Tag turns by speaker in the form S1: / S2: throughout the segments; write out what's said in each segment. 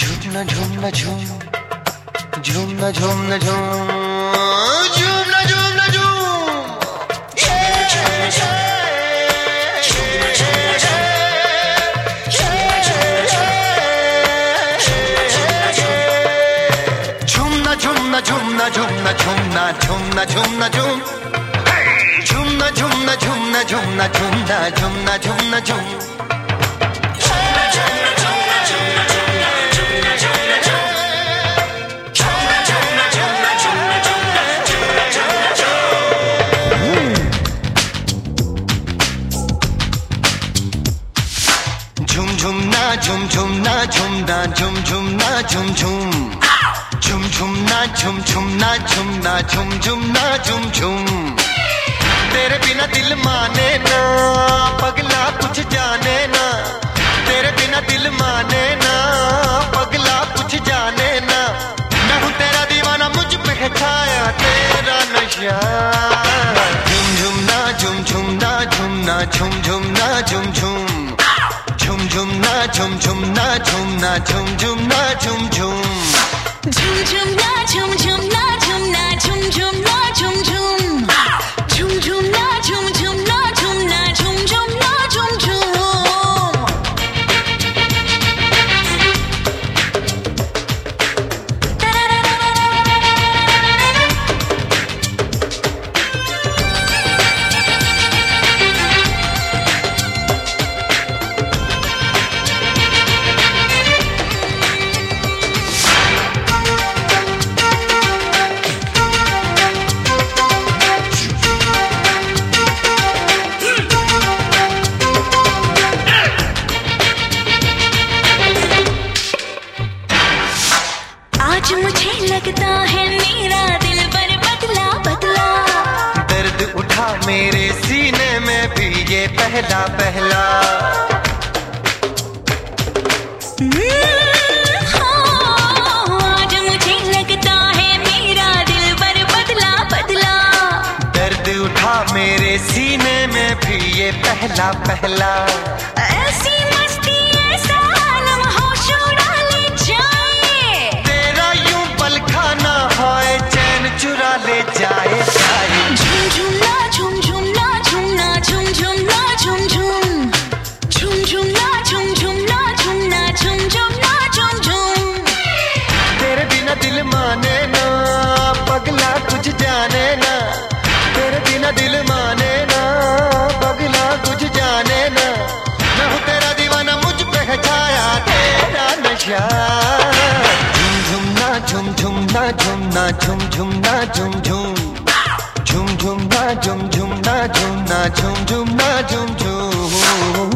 S1: झूम ना झूम ना झूम, झूम ना झूम ना झूम, झूम ना झूम ना झूम। झूमना झूमना झूमना झूमना झूमना झूमना झूमना झूम, झूमना झूमना झूमना झूमना झूमना झूमना झूमना झूम। झूम झूम ना झूम झूम ना झूम ना झूम झूम ना झूम झूम, झूम झूम ना झूम झूम ना झूम ना झूम झूम ना झूम झूम। तेरे बिना दिल माने ना पगला कुछ जाने ना, तेरे बिना दिल माने ना पगला कुछ जाने ना। मैं हूँ तेरा दीवाना, मुझ पे है छाया तेरा नशा। झूम झूम ना झूम झूम ना झूम ना झूम झूम ना झूम झूम, झूम झूम ना झूम झूम ना झूम ना झूम झूम ना झूम झूम।
S2: झूम झूम ना झूम झूम ना झूम ना झूम झूम ना झूम झूम, झूम झूम ना झूम झूम ना झूम ना झूम झूम ना झूम झूम। आज मुझे लगता है मेरा दिल बर बदला बदला,
S1: दर्द उठा मेरे सीने में भी ये पहला पहला।
S2: आज मुझे लगता है मेरा दिल बर बदला बदला,
S1: दर्द उठा मेरे सीने में भी ये पहला पहला।
S2: ऐसी मस्ती ऐसा लम्हों उड़ा ले जाए,
S1: तेरा यूं पल खाना है चैन चुरा ले जाए जाए।
S2: झूम झूम ना झूम झूम ना झूम ना झूम झूम ना झूम झूम, झूम झूम ना झूम झूम ना झूम ना झूम झूम ना झूम झूम।
S1: तेरे बिना दिल माने ना पगला कुछ जाने ना, तेरे बिना दिल माने ना पगला कुछ जाने ना। मैं हूँ तेरा दीवाना, मुझ पे है छाया तेरा नशा। झूम झूम ना झूम झूम ना झूम ना झूम झूम ना झूम झूम, झूम झूम ना झूम झूम ना झूम ना झूम झूम ना झूम झूम।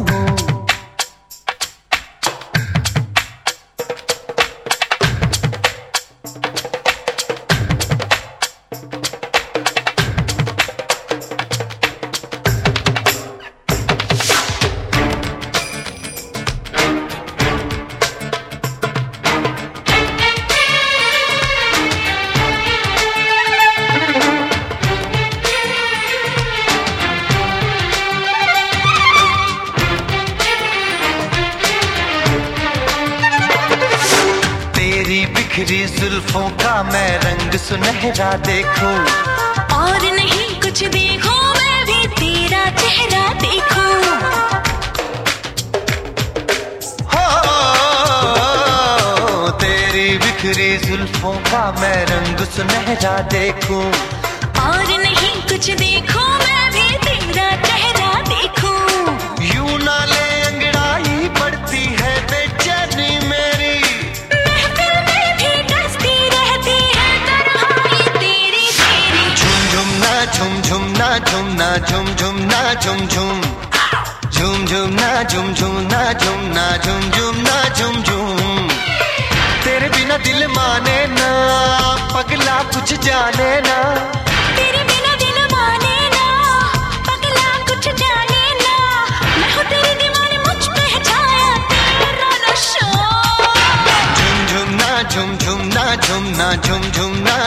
S1: बिखरी जुल्फों का मैं रंग सुनहरा देखूं,
S2: और नहीं कुछ देखो मैं भी तेरा चेहरा देखूं।
S1: हो तेरी बिखरी जुल्फों का मैं रंग सुनहरा देखूं,
S2: और नहीं कुछ देखो मैं भी तेरा चेहरा देखूं।
S1: यूं ना ले अंगड़ाई पड़ती है बेचैनी मेरी,
S2: महफिल में भी डसती रहती है तन्हाई तेरी तेरी।
S1: झूम झूम ना झूम झूम ना झूम ना झूम झूम ना झूम झूम, झूम झूम ना झूम झूम ना झूम ना झूम झूम ना झूम झूम। तेरे बिना दिल माने ना पगला कुछ जाने ना,
S2: तेरे बिना दिल माने ना पगला कुछ जाने ना। मैं हूँ तेरी दीवानी, मुझ पे है छाया तेरा नशा।
S1: झूम झूम ना झूम झूम ना झूम ना झूम झूम ना